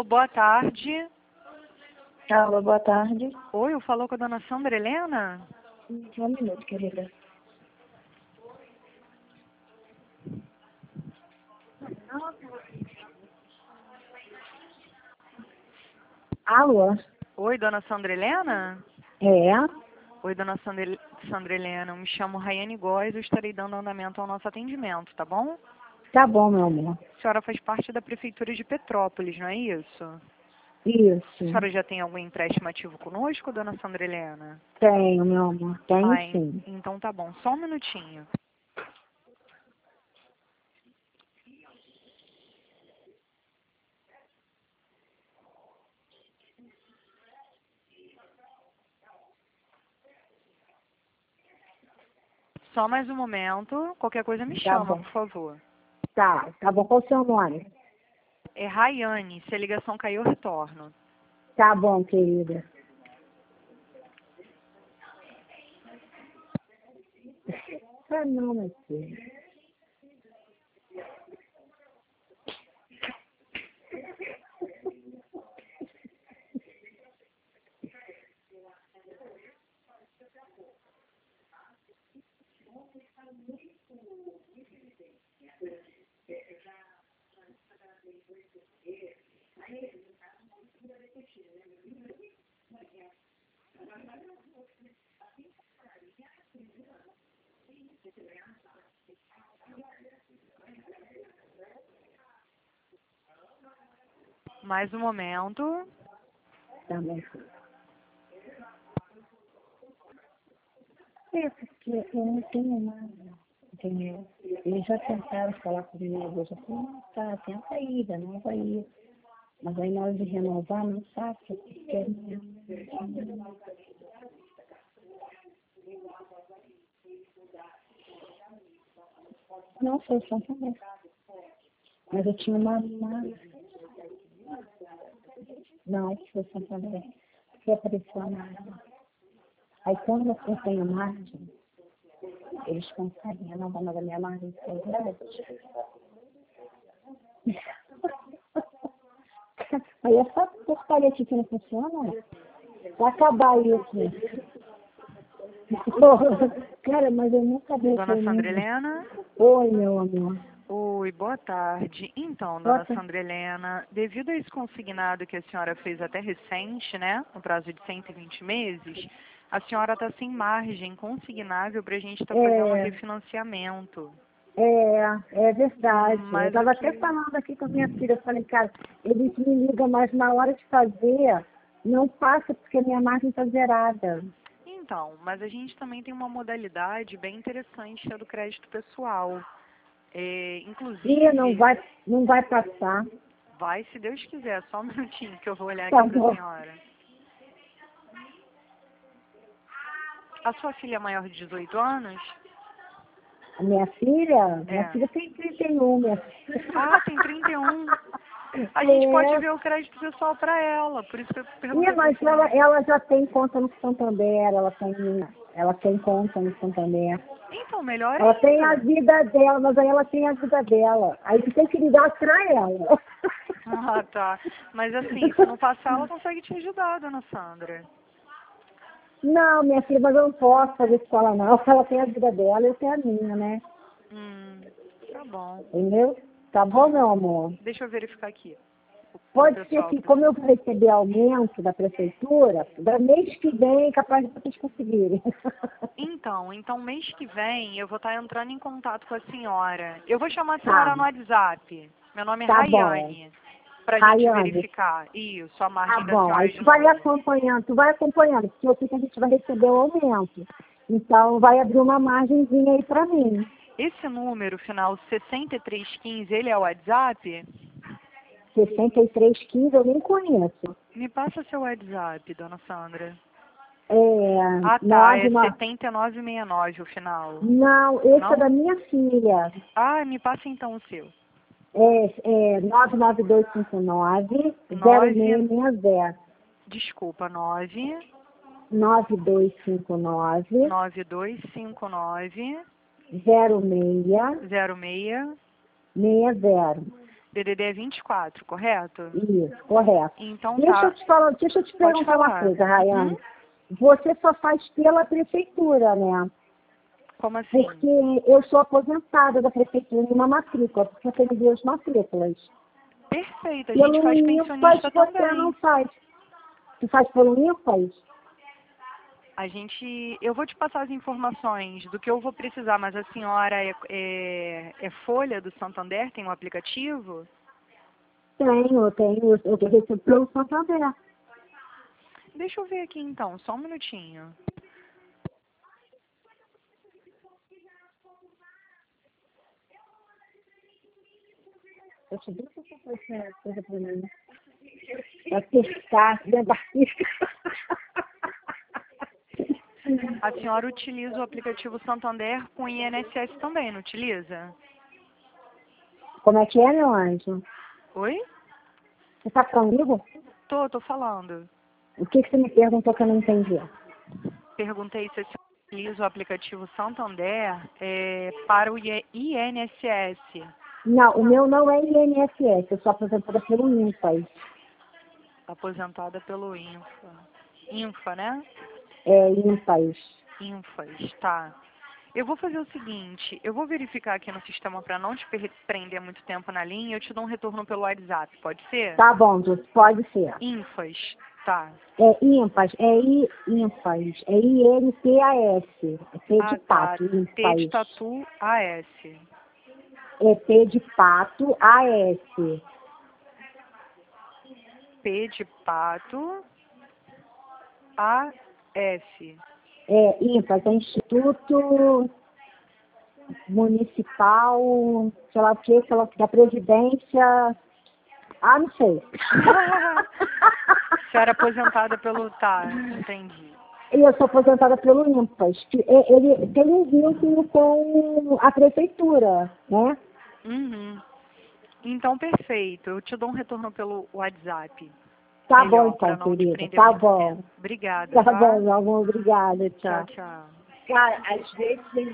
Alô, boa tarde. Alô, boa tarde. Oi, eu falo com a dona Sandra Helena? Só um minuto, querida. Alô? Oi, dona Sandra Helena? É? Oi, dona Sandra Helena, eu me chamo Raiane Góes, eu estarei dando andamento ao nosso atendimento, tá bom? Tá bom, meu amor. A senhora faz parte da Prefeitura de Petrópolis, não é isso? A Isso. senhora já tem algum empréstimo ativo conosco, dona Sandra Helena? Tenho, meu amor. Tenho Ai, sim. então tá bom, só um minutinho. Só mais um momento, qualquer coisa me Tá chama, bom. por favor. Tá bom. Qual o seu nome? É Raiane, se a ligação cair eu retorno. Tá bom, querida. Ah, não, meu filho. Mais um momento. Tá bom. É, porque eu não tenho nada. Entendeu? Eles já tentaram falar comigo. Eu já falei, não, tá, tem a saída, não vai ir. Mas aí na hora de renovar, não sabe o que quer mesmo. Não, foi só também. Mas eu tinha uma. Não, foi só também. Porque apareceu a margem. Aí quando eu tenho margem, eles conseguem renovar mais a minha margem de segurança. Aí essa porcaria aqui que não funciona, vai acabar isso. Cara, mas eu nunca vi Dona isso Sandra mesmo. Helena? Oi, meu amor. Oi, boa tarde. Então, dona Bota. Sandra Helena, devido a esse consignado que a senhora fez até recente, né, no prazo de 120 meses, a senhora está sem margem consignável para a gente estar fazendo um É, refinanciamento. é verdade. Eu Mas o estava até que... falando aqui com a minha filha, eu falei, cara, eles me ligam, mas na hora de fazer, não passa porque minha margem está zerada. Então, mas a gente também tem uma modalidade bem interessante, que é do crédito pessoal. E Inclusive, não vai passar. vai, se Deus quiser, só um minutinho que eu vou olhar Tá aqui para a bom. senhora. A sua filha é maior de 18 anos? A minha filha? Minha É. filha tem 31, minha filha. Ah, tem 31. A gente pode É. ver o crédito pessoal para ela, por isso que eu perguntei para Mas você. ela já tem conta no Santander, ela tem conta no Santander. Então, melhor Ela tem a ainda. vida dela, mas aí ela tem a vida dela. Aí tu tem que ligar pra ela. Ah, tá. Mas assim, se não passar, ela consegue te ajudar, dona Sandra. Não, minha filha, mas eu não posso fazer isso com ela não. Ela tem a vida dela, eu tenho a minha, né? Hum, tá bom. Entendeu? Tá bom, meu amor? Deixa eu verificar aqui. O Pode ser pessoal que, pra como você. eu vou receber aumento da prefeitura, da mês que vem é capaz de vocês conseguirem. Então, mês que vem eu vou estar entrando em contato com a senhora. Eu vou chamar a Tá, senhora no WhatsApp. Meu nome é tá bom. Raiane. Pra gente Raiane, verificar. Isso, a tá margem da bom. senhora Aí de novo. tu vai acompanhando, porque eu sei que a gente vai receber o aumento. Então, vai abrir uma margenzinha aí pra mim. Esse número, final 6315, ele é o WhatsApp? 6315 eu nem conheço. Me passa seu WhatsApp, dona Sandra. É, Ah, tá, é 99. 7969 o final. Não, esse é Não? da minha filha. Ah, me passa então o seu. É 99259 9, 0660. desculpa, 9, 9259 9259 0660. 0660. DDD é 24, correto? Isso, correto. Então Deixa eu te Pode perguntar uma falar. coisa, Rayane. Você só faz pela prefeitura, né? Como assim? Porque eu sou aposentada da prefeitura em uma matrícula, porque eu tenho 2 matrículas. Perfeito, a gente Pelo faz INPAS pensionista você também. não faz. Tu faz pelo INPAS? Eu vou te passar as informações do que eu vou precisar, mas a senhora é folha do Santander, tem um aplicativo? Eu recebo pelo Santander. Deixa eu ver aqui então, só um minutinho. Eu te disse que essa coisa pra mim. Vai pescar dentro da ficha. A senhora utiliza o aplicativo Santander com INSS também, não utiliza? Como é que é, meu anjo? Oi? Você tá comigo? Tô falando. O que você me perguntou que eu não entendi? Perguntei se a senhora utiliza o aplicativo Santander para o INSS. Não, o meu não é INSS, eu sou aposentada pelo INPAS. Aposentada pelo INFA. INFA, né? É INPAS. INFAS, tá. Eu vou fazer o seguinte, eu vou verificar aqui no sistema para não te prender muito tempo na linha e eu te dou um retorno pelo WhatsApp, pode ser? Tá bom, Dulce, pode ser. INFAS, tá. É INPAS, INPAS, é INPAS. É P de Tá. pato, T de INPAS. tatu, AS. É P de pato, AS. P de pato, AS. É INPAS, é Instituto Municipal, sei lá o que, sei lá o que, da Previdência. Ah, não sei. Você era aposentada pelo... Tá, entendi. E eu sou aposentada pelo INPAS, que ele tem um vínculo com a prefeitura, né? Uhum. Então, perfeito. Eu te dou um retorno pelo WhatsApp. Tá Melhor, bom, para então, não te querida. prender Tá muito bom. tempo. Obrigada, Tá tá? bom, meu amor. Obrigada. Tchau, Tchau. tchau. Cara, às vezes